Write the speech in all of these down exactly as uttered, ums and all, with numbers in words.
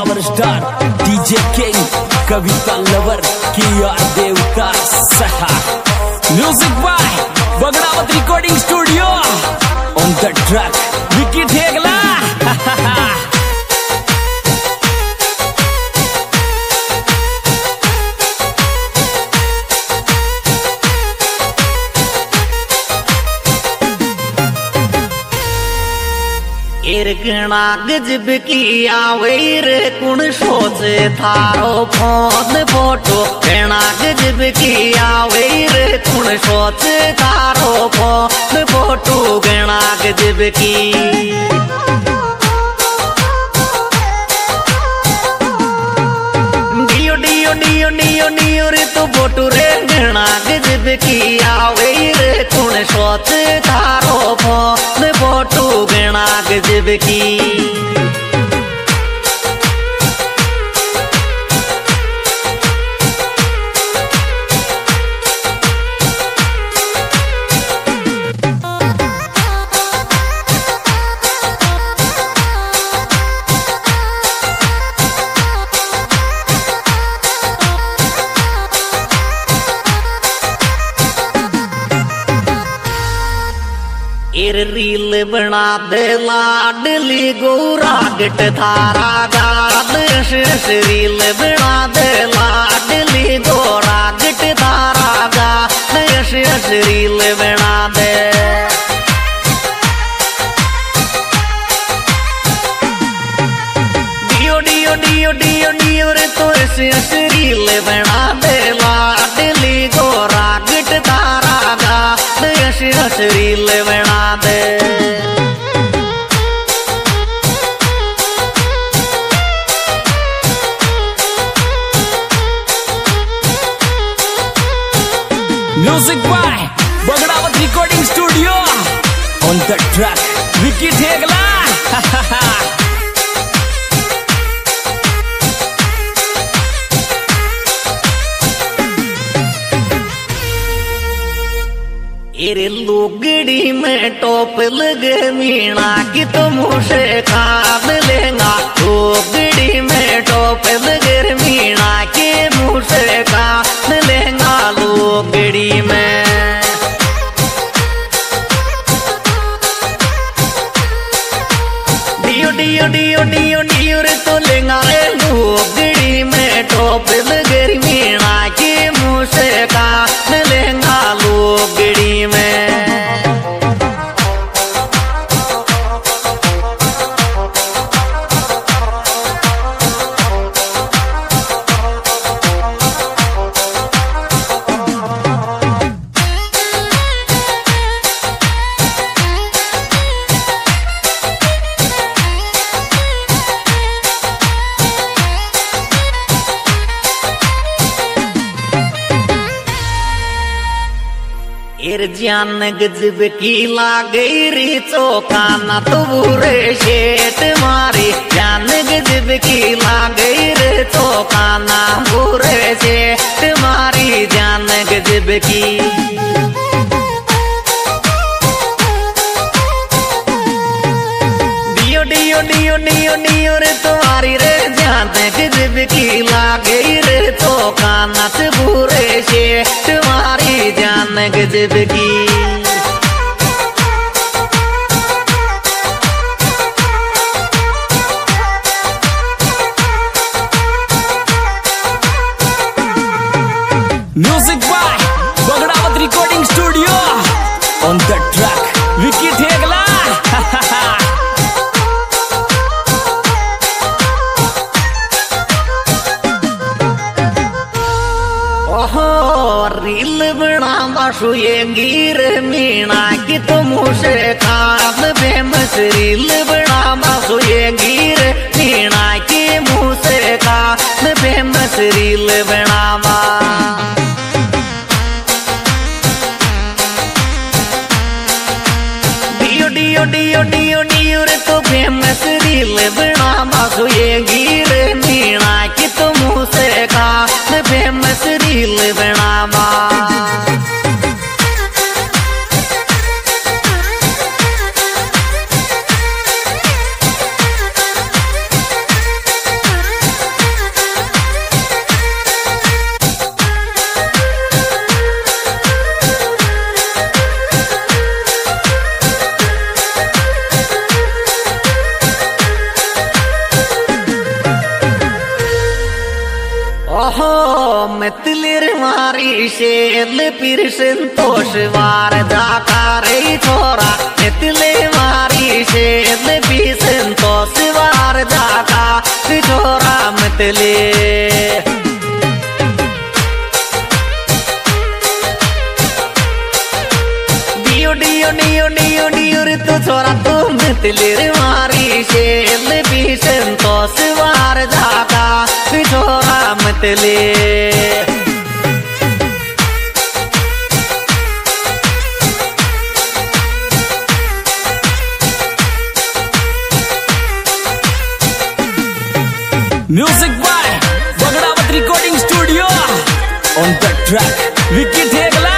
Power star DJ king Kavita lover की यार देवता सहा music by Bagdawat recording studio on the track Vicky Thegla. इरगना गजब की आवेर कुण सोचे थारो फोन फोटो गणा गजब की आवेर कुण सोचे थारो फोन फोटो गणा गजब की डियो डियो डियो डियो डियो रे तो फोटो रे गणा गजब की आवेर कुण सोचे थारो फोन फोटो गणा गजब की एर रील बना दे लाडली गोरा गट थारा गाद रील बना दे लाडली गोरा गट थारा गाद रील बना दे डियो डियो डियो डियो डियो रे तो रील बना दे लाडली गोरा गट थारा गाद रील बना दे music by Bagdawat recording studio on the track Vicky Thegla. एरे लुगड़ी में टोप लगे मीणा की तो मुझे खाद लेगा लुगड़ी में टोप लगे मीणा के मुझे खाद लेगा लुगड़ी में डियो डियो डियो डियो डियो रे तो लेगा लुगड़ी में टोप लगे मीणा के मुझे खाद लेगा लुगड़ी में एर जान गजब की लागई री चौकाना तो बुरे शेट मारी जान गजब की लागई रे चौकाना बुरे शेट मारी जान गजब की डियो डियो डियो डियो डियो रे तुम्हारी रे जान गजब की लागई रे चौकाना तो बुरे शेट मारी जान गजब की music by Bagdawat recording studio on the track Vicky Thegla. Reel बना बाशु ये गिर मीणा की तो मुझे खाद फेमस रील बना बाशु ये गिर मीणा की मुझे खाद फेमस रील बनावा डियो डियो डियो डियो डियो रे तो फेमस रील बना बाशु ये गिर मीणा की तो मुझे खाद फेमस रील बनावा ओहो मितलिर मारी शेल फिर संतोष वार जाकारे छोरा मितले मारी शेल फिर संतोष वार जाका छोरा मितले डियो डियो डियो डियो डियो रे तू छोरा तू मितलिर मारी शेल फिर संतोष वार जाका छोरा मितले music by Bagdawat recording studio on the track Vicky Thegla.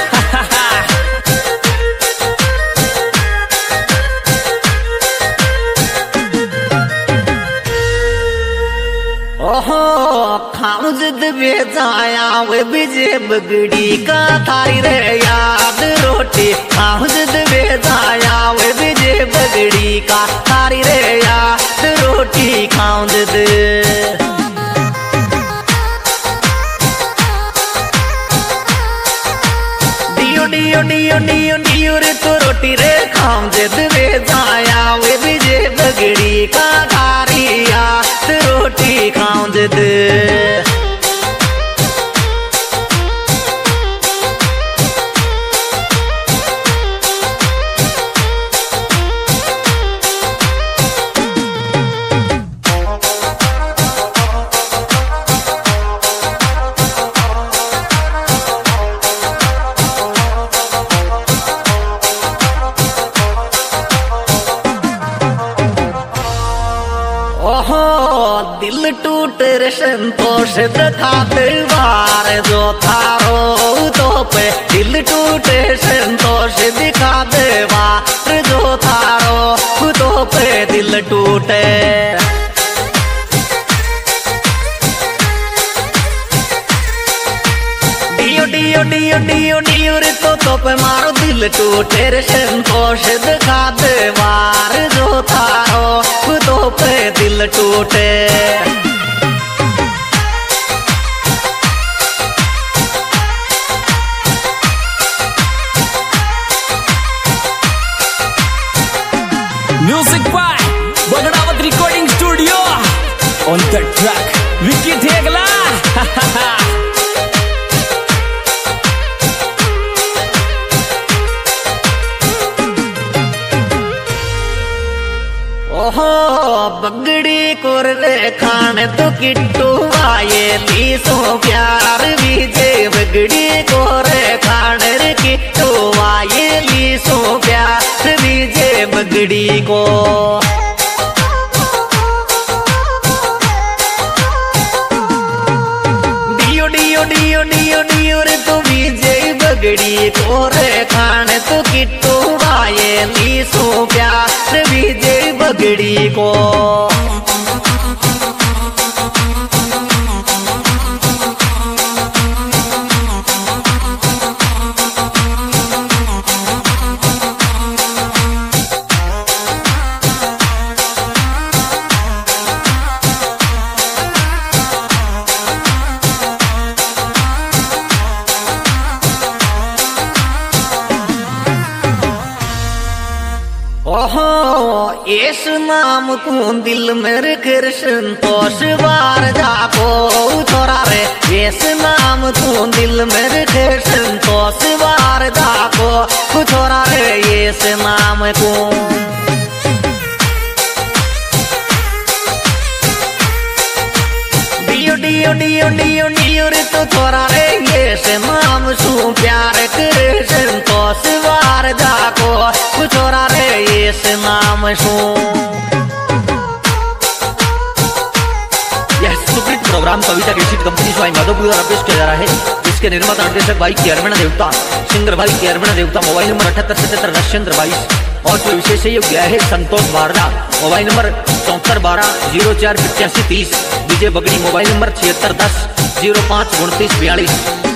ओहो खाऊ जिद बेजाया वे बिजे बगड़ी का थारी रे याद रोटी खाऊ जिद बेजाया वे बिजे बगड़ी का थारी रे याद रोटी खाऊ जिद डियो डियो डियो डियो डियो रे तो रोटी रे खाऊ जिद बेजाया वे बिजे बगड़ी का थारी याद रोटी खाऊ जिद ओहो दिल टूट रे संतोष दिखाते वार जो थारो तो पे दिल टूटे संतोष दिखा दे वार जो थारो तो पे दिल टूटे डियो डियो डियो डियो डियो रे तो तो पे मारो दिल टूटे रे संतोष दिखा दे वार जो थारो तो पे दिल टूटे music by Bagdawat recording studio on the track Vicky Thegla. ओहो बगड़ी कोर रे खाने तो किट्टू आये ली सो प्यार बीजे बगड़ी कोरे खाने रे किट्टू आये ली सो प्यार बीजे बगड़ी को डियो डियो डियो डियो डियो रे तो बीजे बगड़ी कोरे खाने तो किट्टू आये ली सो प्यार बीजे बगड़ी को ओहो इस नाम को दिल में रखर संतोष बार जाको छोरा रे इस नाम को दिल में रखर संतोष बार जाको छोरा रे इस नाम को डियो डियो डियो डियो डियो रे तो छोरा रे इस नाम सु प्यार कर संतोष बार जाको छोरा रे इस नाम सु यह सुप्रीत प्रोग्राम कविता की कंपनी स्वाई माधोपुर द्वारा पेश किया जा रहा है। इसके निर्माता निर्देशक भाई केरमण देवता सिंगर भाई केरमण देवता मोबाइल नंबर अठहत्तर सतहत्तर दशचंद्र बाईस और जो विशेष योग गया है संतोष वारदा मोबाइल नंबर चौहत्तर बारह जीरो चार पचासी तीस विजय बगड़ी मोबाइल नंबर छिहत्तर दस जीरो पाँच उनतीस बयालीस।